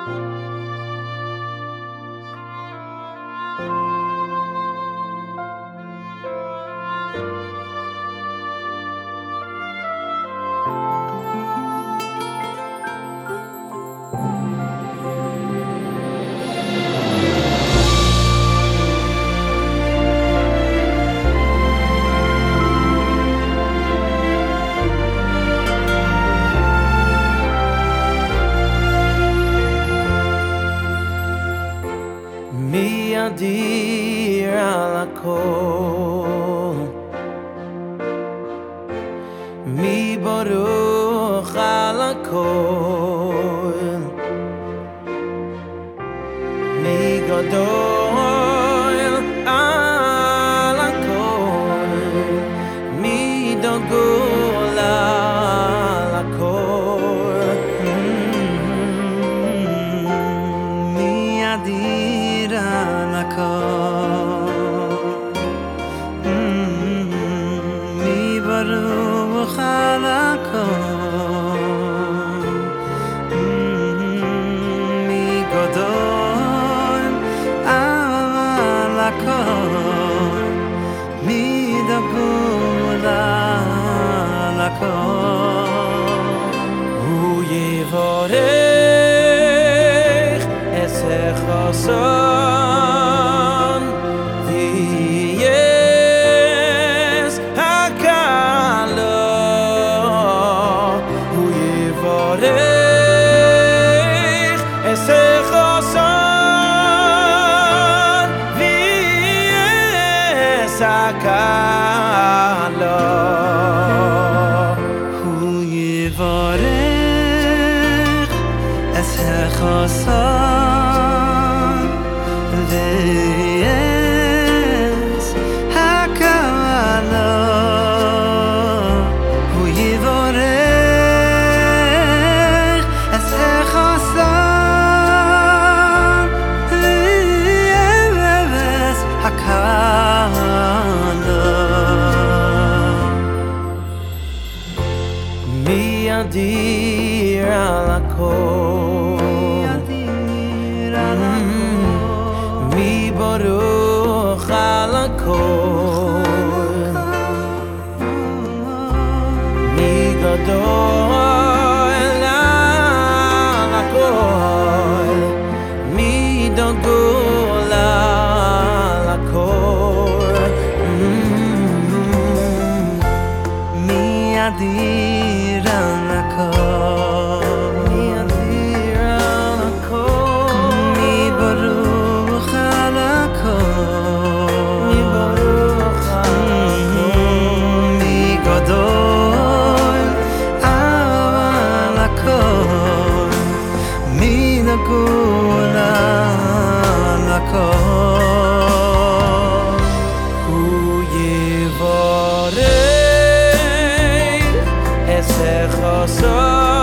מי אדיר על הכל, מי ברוך על הכל, מי גדול על הכל, מי דגול על הכל, מי אדיר על הכל, מי ברוך על הכל, מי גדול על הכל, מי דגול על הכל. הוא יברך אסך חסון ויש הקלו, הוא יברך אסך חסון ויש הקלו, הוא יברך אסך חסון ויש הקלו, הוא יברך אסך חסון ויש הקלו. מי אדיר על הכל, מי ברוך על הכל, מי גדול על הכל, מי דגול על הכל, מי אדיר על הכל, מי אדיר על הכל, מי ברוך על הכל, מי ברוך על הכל, מי גדול על הכל, מי דגול על הכל. הוא יברך אסך חסון